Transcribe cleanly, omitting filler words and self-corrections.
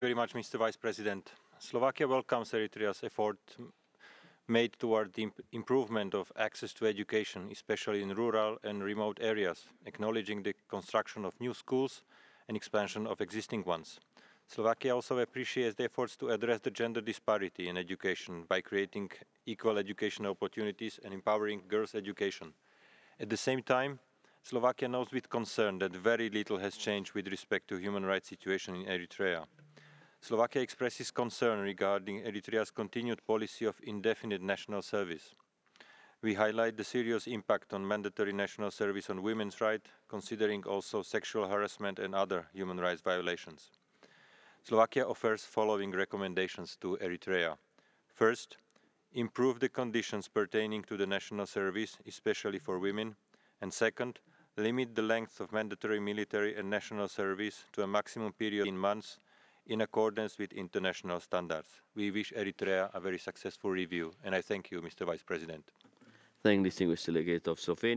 Mr. Vice President. Slovakia welcomes Eritrea's effort made toward the improvement of access to education, especially in rural and remote areas, acknowledging the construction of new schools and expansion of existing ones. Slovakia also appreciates the efforts to address the gender disparity in education by creating equal educational opportunities and empowering girls' education. At the same time, Slovakia knows with concern that very little has changed with respect to human rights situation in Eritrea. Slovakia expresses concern regarding Eritrea's continued policy of indefinite national service. We highlight the serious impact on mandatory national service on women's rights, considering also sexual harassment and other human rights violations. Slovakia offers following recommendations to Eritrea. First, improve the conditions pertaining to the national service, especially for women. And second, limit the length of mandatory military and national service to a maximum period of 18 months in accordance with international standards. We wish Eritrea a very successful review, and I thank you, Mr. Vice President. Thank distinguished delegate of Slovenia.